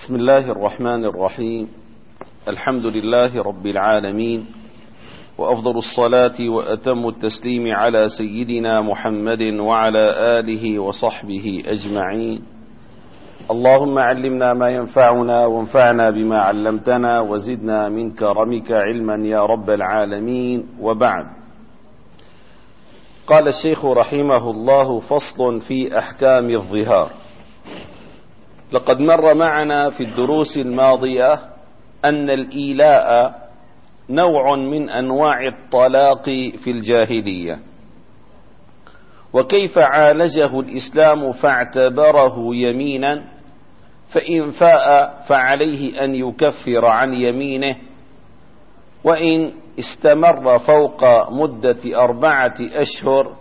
بسم الله الرحمن الرحيم. الحمد لله رب العالمين، وأفضل الصلاة وأتم التسليم على سيدنا محمد وعلى آله وصحبه أجمعين. اللهم علمنا ما ينفعنا وانفعنا بما علمتنا وزدنا من كرمك علما يا رب العالمين. وبعد، قال الشيخ رحمه الله: فصل في أحكام الظهار. لقد مر معنا في الدروس الماضية أن الإيلاء نوع من أنواع الطلاق في الجاهلية، وكيف عالجه الإسلام فاعتبره يمينا، فإن فاء فعليه أن يكفر عن يمينه، وإن استمر فوق مدة 4 أشهر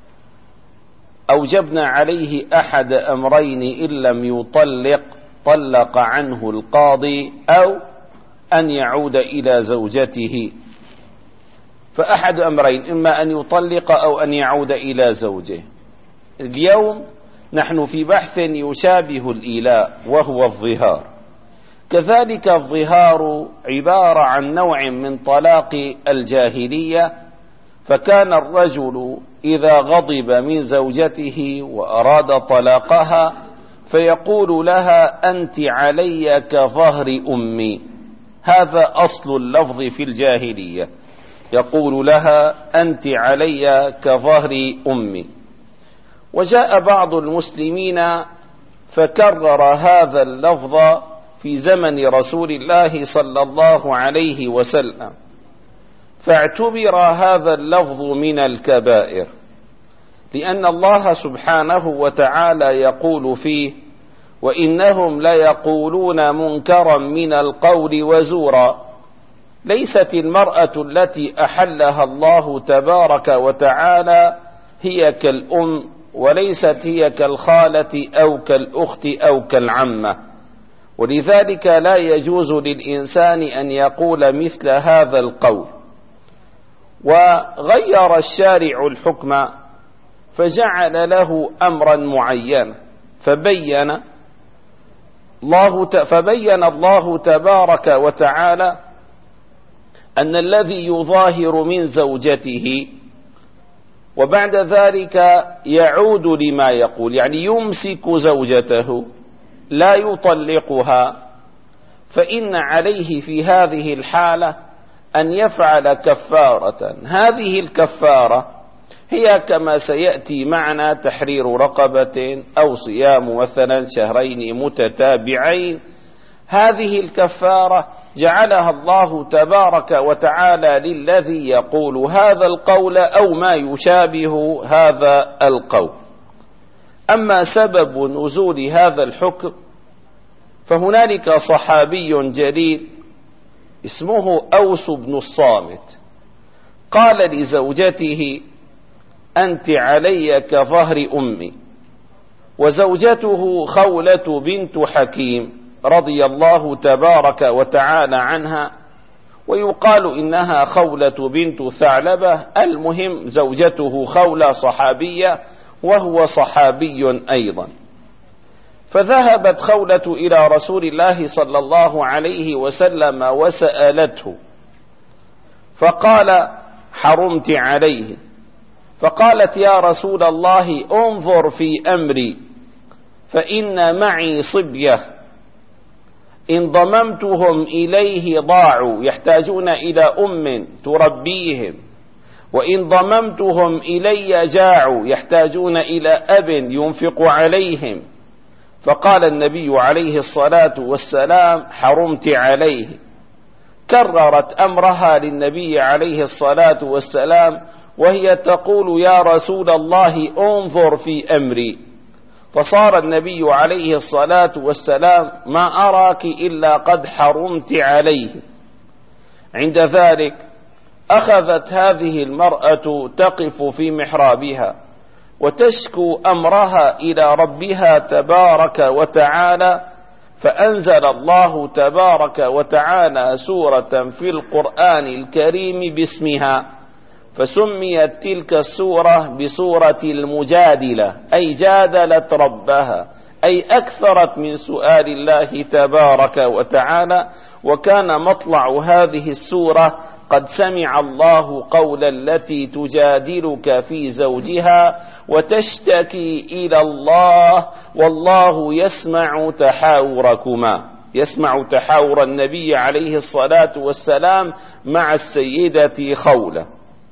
أوجبنا عليه أحد أمرين: إن لم يطلق طلق عنه القاضي، أو أن يعود إلى زوجته. فأحد أمرين: إما أن يطلق أو أن يعود إلى زوجه. اليوم نحن في بحث يشابه الإيلاء، وهو الظهار. كذلك الظهار عبارة عن نوع من طلاق الجاهلية، فكان الرجل إذا غضب من زوجته وأراد طلاقها فيقول لها: أنت علي كظهر أمي. هذا أصل اللفظ في الجاهلية، يقول لها: أنت علي كظهر أمي. وجاء بعض المسلمين فكرر هذا اللفظ في زمن رسول الله صلى الله عليه وسلم، فاعتبر هذا اللفظ من الكبائر، لأن الله سبحانه وتعالى يقول فيه: وإنهم ليقولون منكرا من القول وزورا. ليست المرأة التي أحلها الله تبارك وتعالى هي كالأم، وليست هي كالخالة أو كالأخت أو كالعمة، ولذلك لا يجوز للإنسان أن يقول مثل هذا القول. وغير الشارع الحكم فجعل له أمرا معينا، فبين الله تبارك وتعالى أن الذي يظاهر من زوجته وبعد ذلك يعود لما يقول، يعني يمسك زوجته لا يطلقها، فإن عليه في هذه الحالة أن يفعل كفارة. هذه الكفارة هي كما سيأتي معنا تحرير رقبة، أو صيام مثلا 2 شهر متتابعين. هذه الكفارة جعلها الله تبارك وتعالى للذي يقول هذا القول أو ما يشابه هذا القول. أما سبب نزول هذا الحكم فهنالك صحابي جليل اسمه أوس بن الصامت، قال لزوجته: أنت علي كظهر أمي. وزوجته خولة بنت حكيم رضي الله تبارك وتعالى عنها، ويقال إنها خولة بنت ثعلبة. المهم زوجته خولة صحابية، وهو صحابي أيضا. فذهبت خولة إلى رسول الله صلى الله عليه وسلم وسألته، فقال: حرمت عليه. فقالت: يا رسول الله، انظر في أمري، فإن معي صبية إن ضممتهم إليه ضاعوا، يحتاجون إلى أم تربيهم، وإن ضممتهم إلي جاعوا، يحتاجون إلى أب ينفق عليهم. فقال النبي عليه الصلاة والسلام: حرمت عليه. كررت أمرها للنبي عليه الصلاة والسلام وهي تقول: يا رسول الله، انظر في أمري. فصار النبي عليه الصلاة والسلام: ما أراك إلا قد حرمت عليه. عند ذلك أخذت هذه المرأة تقف في محرابها وتشكو أمرها إلى ربها تبارك وتعالى، فأنزل الله تبارك وتعالى سورة في القرآن الكريم باسمها، فسميت تلك السورة بسورة المجادلة، أي جادلت ربها، أي أكثرت من سؤال الله تبارك وتعالى. وكان مطلع هذه السورة: قد سمع الله قول التي تجادلك في زوجها وتشتكي إلى الله والله يسمع تحاوركما. يسمع تحاور النبي عليه الصلاة والسلام مع السيدة خولة.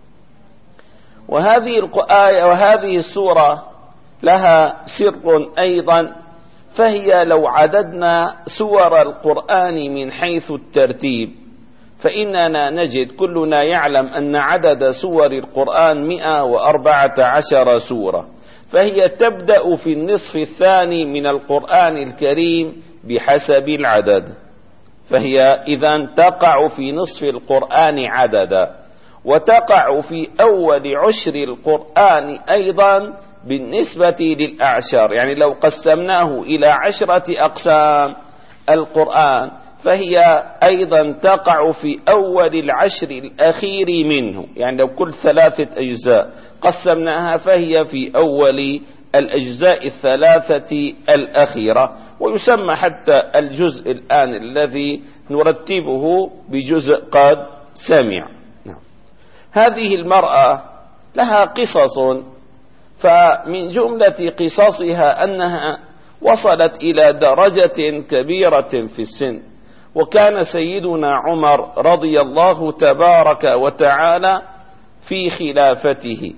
وهذه الآية وهذه السورة لها سر أيضا، فهي لو عددنا سور القرآن من حيث الترتيب فإننا نجد، كلنا يعلم أن عدد سور القرآن 114 سورة، فهي تبدأ في النصف الثاني من القرآن الكريم بحسب العدد، فهي إذن تقع في نصف القرآن عددا، وتقع في أول عشر القرآن أيضا بالنسبة للأعشار. يعني لو قسمناه إلى 10 أقسام القرآن فهي أيضا تقع في أول العشر الأخير منه. يعني لو كل 3 أجزاء قسمناها فهي في أول الأجزاء 3 الأخيرة. ويسمى حتى الجزء الآن الذي نرتبه بجزء قد سمع. هذه المرأة لها قصص، فمن جملة قصصها أنها وصلت إلى درجة كبيرة في السن، وكان سيدنا عمر رضي الله تبارك وتعالى في خلافته،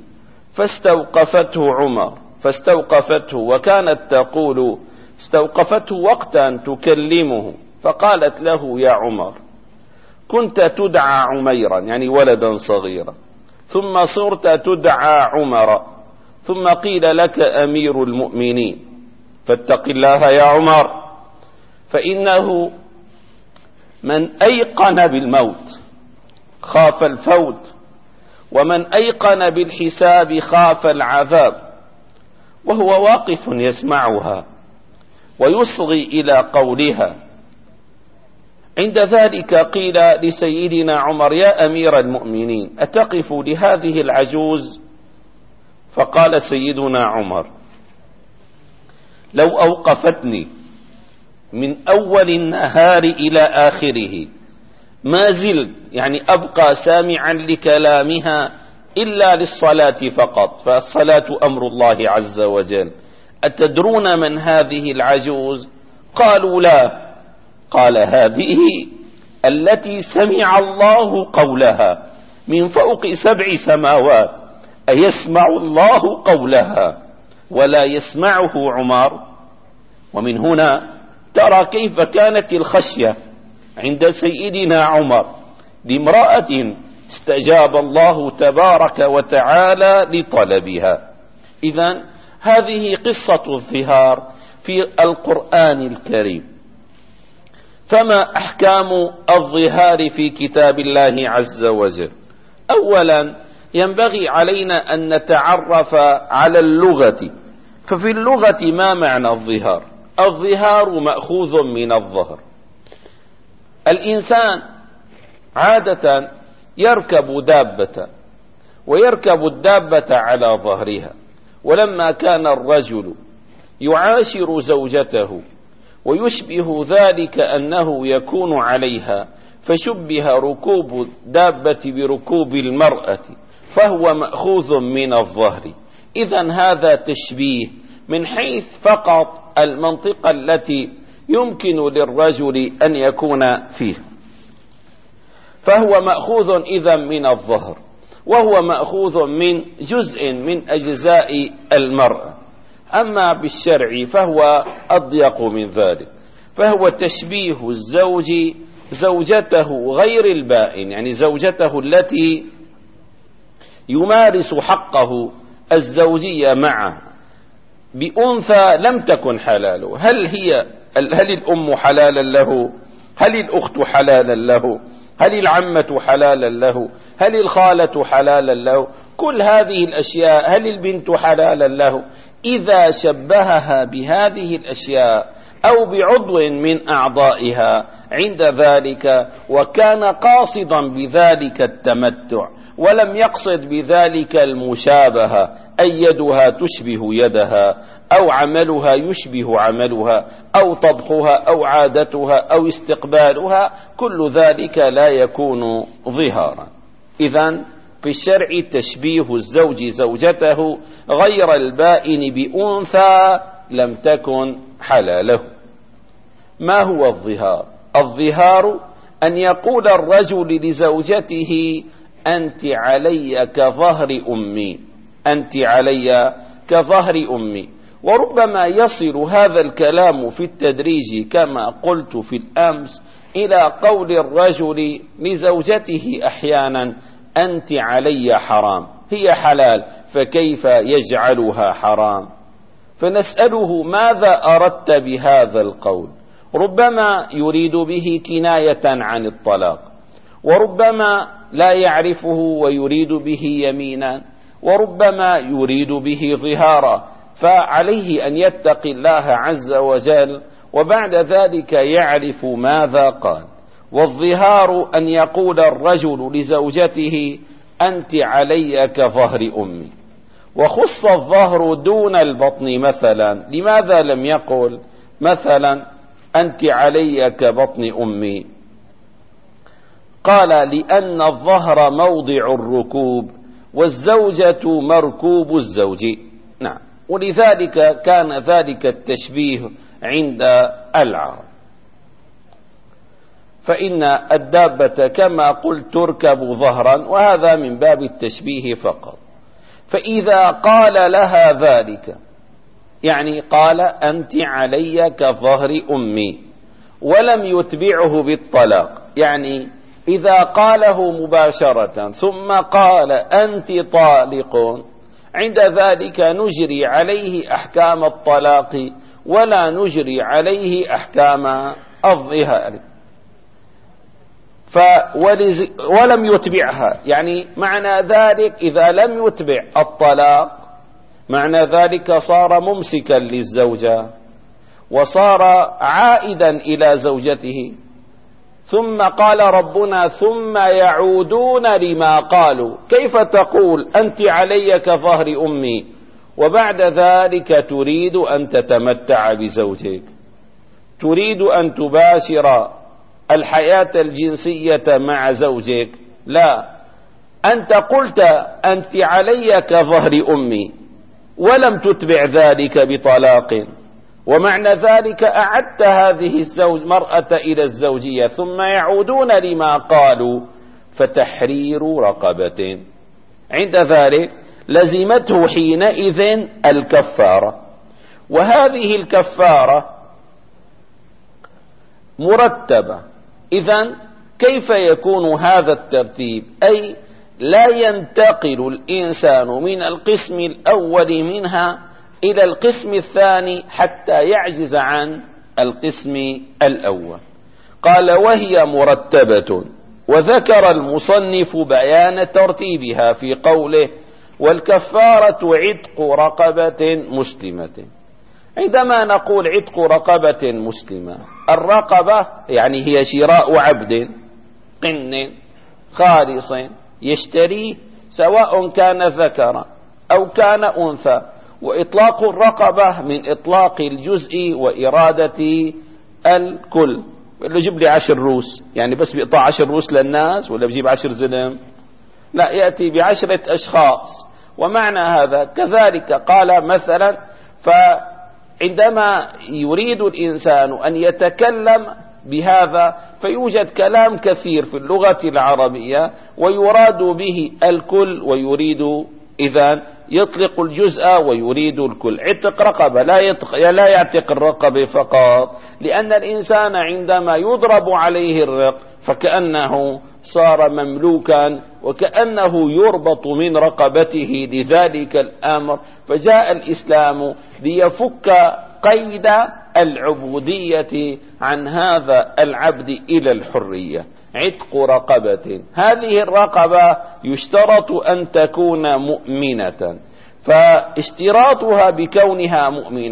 فاستوقفته وكانت تقول، استوقفته وقتا تكلمه فقالت له: يا عمر، كنت تدعى عميرا، يعني ولدا صغيرا، ثم صرت تدعى عمر، ثم قيل لك أمير المؤمنين، فاتق الله يا عمر، فإنه من أيقن بالموت خاف الفوت، ومن أيقن بالحساب خاف العذاب. وهو واقف يسمعها ويصغي إلى قولها. عند ذلك قيل لسيدنا عمر: يا أمير المؤمنين، أتقف لهذه العجوز؟ فقال سيدنا عمر: لو أوقفتني من أول النهار إلى آخره ما زلت، يعني أبقى سامعا لكلامها إلا للصلاة فقط، فالصلاة أمر الله عز وجل. أتدرون من هذه العجوز؟ قالوا: لا. قال: هذه التي سمع الله قولها من فوق 7 سماوات، أيسمع الله قولها ولا يسمعه عمر؟ ومن هنا ترى كيف كانت الخشية عند سيدنا عمر لامرأة استجاب الله تبارك وتعالى لطلبها. إذن هذه قصة الظهار في القرآن الكريم. فما أحكام الظهار في كتاب الله عز وجل؟ أولا ينبغي علينا أن نتعرف على اللغة. ففي اللغة ما معنى الظهار؟ الظهار مأخوذ من الظهر. الإنسان عادة يركب دابة، ويركب الدابة على ظهرها، ولما كان الرجل يعاشر زوجته ويشبه ذلك أنه يكون عليها، فشبه ركوب الدابة بركوب المرأة، فهو مأخوذ من الظهر. إذن هذا تشبيه من حيث فقط المنطقة التي يمكن للرجل أن يكون فيها، فهو مأخوذ إذن من الظهر، وهو مأخوذ من جزء من أجزاء المرأة. أما بالشرع فهو أضيق من ذلك، فهو تشبيه الزوج زوجته غير البائن، يعني زوجته التي يمارس حقه الزوجية معه بأنثى لم تكن حلاله. هل الأم حلالا له؟ هل الأخت حلالا له؟ هل العمة حلالا له؟ هل الخالة حلالا له؟ كل هذه الأشياء. هل البنت حلالا له؟ إذا شبهها بهذه الأشياء أو بعضو من أعضائها عند ذلك، وكان قاصدا بذلك التمتع ولم يقصد بذلك المشابهة، أي يدها تشبه يدها، أو عملها يشبه عملها، أو طبخها، أو عادتها، أو استقبالها، كل ذلك لا يكون ظهارا. إذن في الشرع تشبيه الزوج زوجته غير البائن بأنثى لم تكن حلاله. ما هو الظهار؟ الظهار أن يقول الرجل لزوجته: أنت علي كظهر أمي، أنت علي كظهر أمي. وربما يصل هذا الكلام في التدريج كما قلت في الأمس إلى قول الرجل لزوجته أحيانا: أنت علي حرام، هي حلال فكيف يجعلها حرام؟ فنسأله: ماذا أردت بهذا القول؟ ربما يريد به كناية عن الطلاق، وربما لا يعرفه ويريد به يمينا، وربما يريد به ظهارا، فعليه أن يتقي الله عز وجل وبعد ذلك يعرف ماذا قال. والظهار أن يقول الرجل لزوجته: أنت علي كظهر أمي. وخص الظهر دون البطن مثلا، لماذا لم يقل مثلا أنت علي كبطن أمي؟ قال: لأن الظهر موضع الركوب، والزوجة مركوب الزوج. نعم، ولذلك كان ذلك التشبيه عند العرب. فإن الدابة كما قلت تركب ظهرا، وهذا من باب التشبيه فقط. فإذا قال لها ذلك، يعني قال: أنت علي كظهر أمي، ولم يتبعه بالطلاق، يعني إذا قاله مباشرة ثم قال: أنت طالق، عند ذلك نجري عليه أحكام الطلاق ولا نجري عليه أحكام الظهار. ولم يتبعها، يعني معنى ذلك إذا لم يتبع الطلاق معنى ذلك صار ممسكا للزوجة وصار عائدا إلى زوجته. ثم قال ربنا: ثم يعودون لما قالوا. كيف تقول أنت علي كظهر أمي وبعد ذلك تريد أن تتمتع بزوجك، تريد أن تباشر الحياة الجنسية مع زوجك؟ لا، أنت قلت أنت علي كظهر أمي ولم تتبع ذلك بطلاق، ومعنى ذلك أعدت هذه المرأة إلى الزوجية. ثم يعودون لما قالوا، فتحرير رقبة. عند ذلك لزمته حينئذ الكفارة، وهذه الكفارة مرتبة. إذن كيف يكون هذا الترتيب؟ أي لا ينتقل الإنسان من القسم الأول منها إلى القسم الثاني حتى يعجز عن القسم الأول. قال: وهي مرتبة. وذكر المصنف بيان ترتيبها في قوله: والكفارة عتق رقبة مسلمة. عندما نقول عتق رقبة مسلمة، الرقبة يعني هي شراء عبد قن خالص يشتريه سواء كان ذكرا أو كان أنثى. وإطلاق الرقبة من إطلاق الجزء وإرادة الكل. اللي يجيب لي 10 روس، يعني بس بيقطع 10 روس للناس، ولا بجيب 10 زلم؟ لا، يأتي ب10 أشخاص. ومعنى هذا كذلك قال مثلا: فعندما يريد الإنسان أن يتكلم بهذا فيوجد كلام كثير في اللغة العربية ويراد به الكل، ويريد إذن يطلق الجزء ويريد الكل. عتق رقبة لا يعتق الرقبة فقط، لأن الإنسان عندما يضرب عليه الرق فكأنه صار مملوكا وكأنه يربط من رقبته لذلك الأمر. فجاء الإسلام ليفك قيد العبودية عن هذا العبد إلى الحرية. عتق رقبة، هذه الرقبة يشترط أن تكون مؤمنة، فاشتراطها بكونها مؤمنة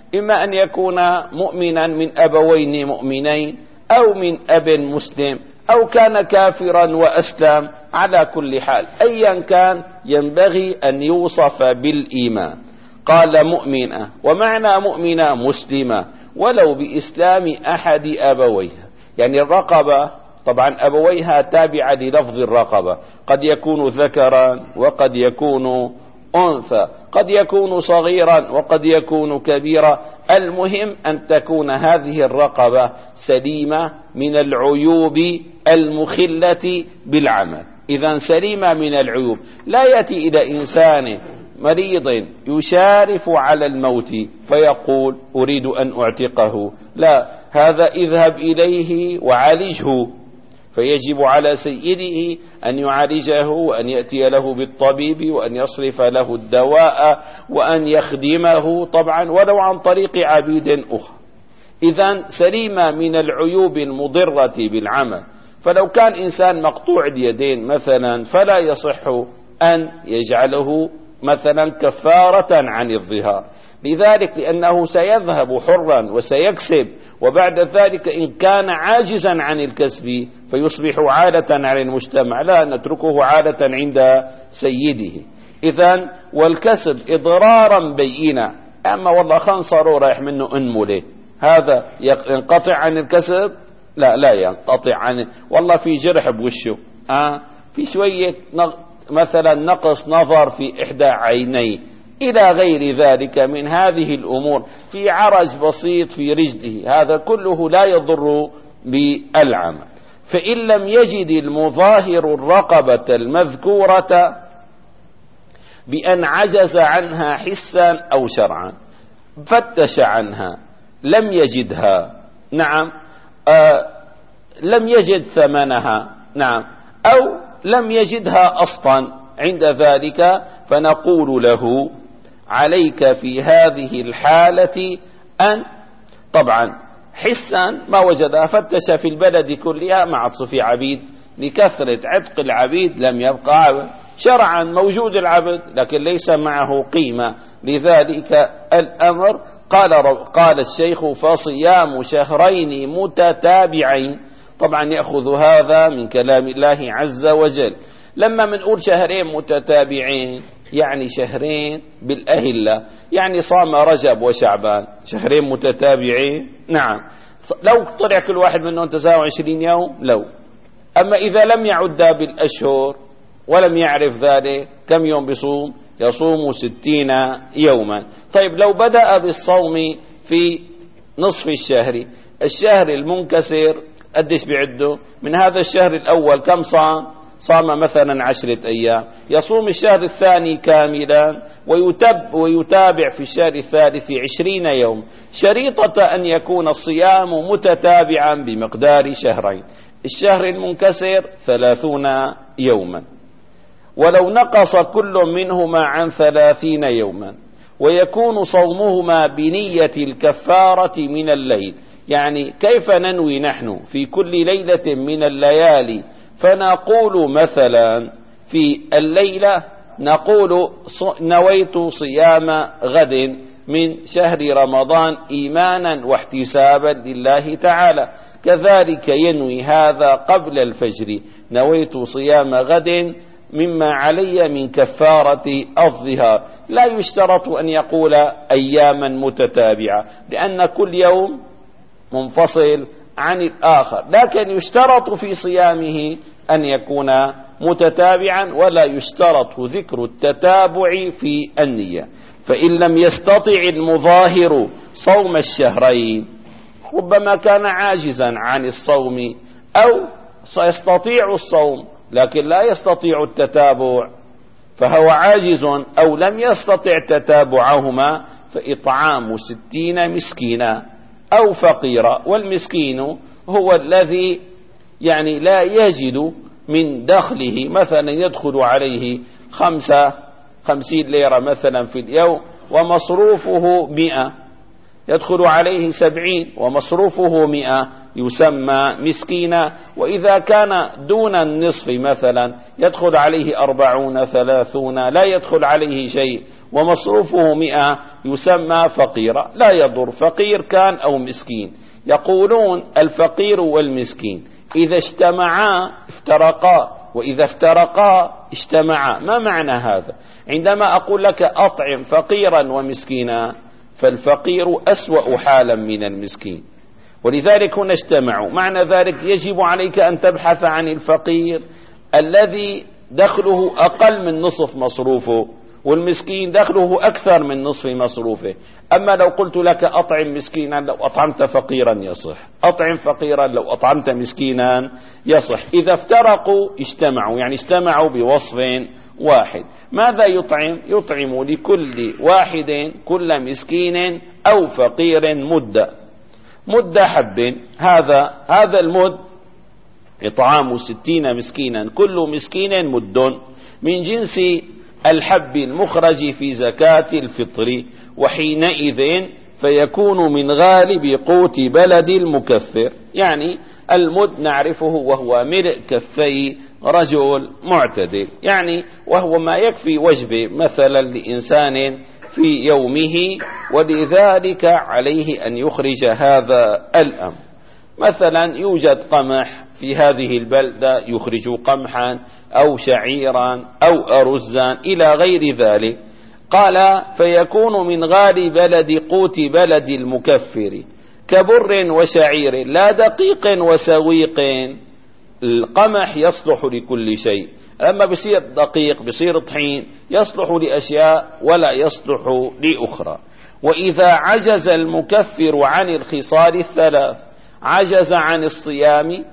إما أن يكون مؤمنا من أبوين مؤمنين أو من أب مسلم أو كان كافرا وأسلم، على كل حال أيا كان ينبغي أن يوصف بالإيمان. قال مؤمنة، ومعنى مؤمنة مسلمة ولو بإسلام أحد أبويها، يعني الرقبة طبعا أبويها تابعة للفظ الرقبة، قد يكون ذكرا وقد يكون أنثى، قد يكون صغيرا وقد يكون كبيرا، المهم أن تكون هذه الرقبة سليمة من العيوب المخلة بالعمل. إذن سليمة من العيوب، لا يأتي إلى إنسان مريض يشارف على الموت فيقول أريد أن أعتقه، لا، هذا اذهب إليه وعالجه، فيجب على سيده أن يعالجه وأن يأتي له بالطبيب وأن يصرف له الدواء وأن يخدمه طبعا ولو عن طريق عبيد أخرى. إذن سليمة من العيوب المضرة بالعمل. فلو كان إنسان مقطوع اليدين مثلا فلا يصح أن يجعله مثلا كفارة عن الظهار، لذلك لأنه سيذهب حرا وسيكسب، وبعد ذلك إن كان عاجزا عن الكسب فيصبح عادة على المجتمع، لا نتركه عادة عند سيده. إذن والكسب إضرارا بينا، أما والله خنصر رايح منه أنمله، هذا ينقطع عن الكسب؟ لا ينقطع عن، والله في جرح بوشه، في شوية مثلا نقص نظر في إحدى عينيه إلى غير ذلك من هذه الأمور، في عرج بسيط في رجله، هذا كله لا يضر بالعمل. فإن لم يجد المظاهر الرقبة المذكورة بأن عجز عنها حسا أو شرعا، فتش عنها لم يجدها، نعم، لم يجد ثمنها، نعم، أو لم يجدها أصلا، عند ذلك فنقول له عليك في هذه الحالة أن طبعا حسا ما وجدها، فتش في البلد كلها ما عاد في عبيد، لكثرة عتق العبيد لم يبقى عبد، شرعا موجود العبد لكن ليس معه قيمة، لذلك الأمر قال الشيخ فصيام شهرين متتابعين. طبعا يأخذ هذا من كلام الله عز وجل. لما منقول شهرين متتابعين يعني شهرين بالأهلة، يعني صام رجب وشعبان، شهرين متتابعين، نعم، لو طلع كل واحد منهم 29 يوم لو. أما إذا لم يعد بالأشهر ولم يعرف ذلك كم يوم بصوم؟ يصوم 60 يوما. طيب لو بدأ بالصوم في نصف الشهر المنكسر قديش بيعده؟ من هذا الشهر الأول كم صام مثلا 10 أيام، يصوم الشهر الثاني كاملا ويتابع في الشهر الثالث 20 يوم، شريطة أن يكون الصيام متتابعا بمقدار شهرين. الشهر المنكسر 30 يوما، ولو نقص كل منهما عن 30 يوما، ويكون صومهما بنية الكفارة من الليل. يعني كيف ننوي نحن في كل ليلة من الليالي؟ فنقول مثلا في الليلة نقول نويت صيام غد من شهر رمضان إيمانا واحتسابا لله تعالى، كذلك ينوي هذا قبل الفجر، نويت صيام غد مما علي من كفارة الظهار. لا يشترط أن يقول أياما متتابعة، لأن كل يوم منفصل عن الآخر، لكن يشترط في صيامه أن يكون متتابعا، ولا يشترط ذكر التتابع في النية. فإن لم يستطع المظاهر صوم الشهرين، ربما كان عاجزا عن الصوم، أو سيستطيع الصوم لكن لا يستطيع التتابع، فهو عاجز أو لم يستطع تتابعهما، فإطعام 60 مسكينا أو فقيرا. والمسكين هو الذي يعني لا يجد من دخله، مثلا يدخل عليه 50 ليرة مثلا في اليوم ومصروفه 100، يدخل عليه 70 ومصروفه 100 يسمى مسكينا. وإذا كان دون النصف مثلا يدخل عليه 40 30 لا يدخل عليه شيء ومصروفه 100 يسمى فقيرا. لا يضر فقير كان أو مسكين. يقولون الفقير والمسكين إذا اجتمعا افترقا وإذا افترقا اجتمعا. ما معنى هذا؟ عندما أقول لك أطعم فقيرا ومسكينا فالفقير أسوأ حالا من المسكين، ولذلك هنا اجتمعوا. معنى ذلك يجب عليك أن تبحث عن الفقير الذي دخله أقل من نصف مصروفه والمسكين دخله أكثر من نصف مصروفه. أما لو قلت لك أطعم مسكينا لو أطعمت فقيرا يصح، أطعم فقيرا لو أطعمت مسكينا يصح. إذا افترقوا اجتمعوا، يعني اجتمعوا بوصف واحد. ماذا يطعم؟ يطعم لكل واحد كل مسكين أو فقير مد حب. هذا المد إطعام 60 مسكينا، كل مسكين مد من جنس الحب المخرج في زكاة الفطر، وحينئذ فيكون من غالب قوت بلد المكفر. يعني المد نعرفه وهو ملء كفي رجل معتدل، يعني وهو ما يكفي وجبه مثلا لإنسان في يومه، ولذلك عليه أن يخرج هذا الأمر. مثلا يوجد قمح في هذه البلدة يخرج قمحا أو شعيرا أو أرزا إلى غير ذلك. قال فيكون من غالب بلد قوت بلد المكفر كبر وشعير لا دقيق وسويق. القمح يصلح لكل شيء، أما بصير دقيق بصير طحين يصلح لأشياء ولا يصلح لأخرى. وإذا عجز المكفر عن الخصال الثلاث، عجز عن الصيام،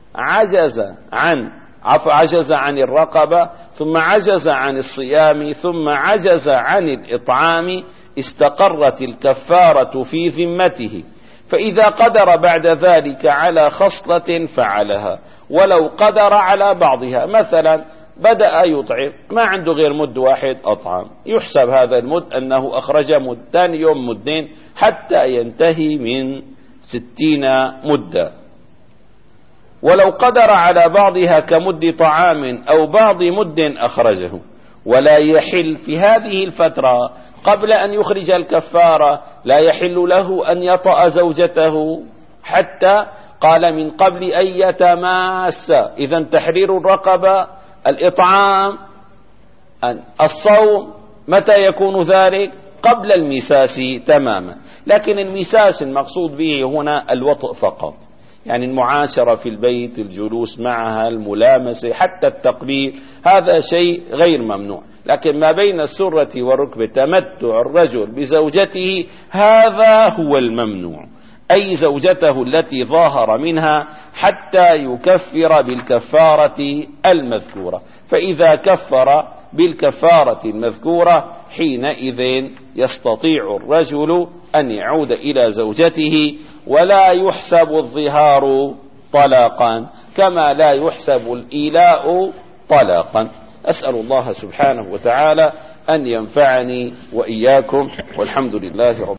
عجز عن الرقبة، ثم عجز عن الصيام، ثم عجز عن الإطعام، استقرت الكفارة في ذمته. فإذا قدر بعد ذلك على خصلة فعلها، ولو قدر على بعضها. مثلا بدأ يطعم ما عنده غير مد واحد أطعم، يحسب هذا المد أنه أخرج مد، ثاني يوم مدين حتى ينتهي من 60 مدة. ولو قدر على بعضها كمد طعام أو بعض مد أخرجه. ولا يحل في هذه الفترة قبل أن يخرج الكفارة، لا يحل له أن يطأ زوجته حتى قال من قبل أن يتماس. إذن تحرير الرقبة، الإطعام، الصوم، متى يكون ذلك؟ قبل المساس تماما. لكن المساس المقصود به هنا الوطء فقط، يعني المعاشرة في البيت، الجلوس معها، الملامسة، حتى التقبيل، هذا شيء غير ممنوع. لكن ما بين السرة والركبة تمتع الرجل بزوجته هذا هو الممنوع، أي زوجته التي ظاهر منها حتى يكفر بالكفارة المذكورة. فإذا كفر بالكفارة المذكورة حينئذ يستطيع الرجل أن يعود إلى زوجته، ولا يحسب الظهار طلاقا كما لا يحسب الإيلاء طلاقا. أسأل الله سبحانه وتعالى أن ينفعني وإياكم، والحمد لله رب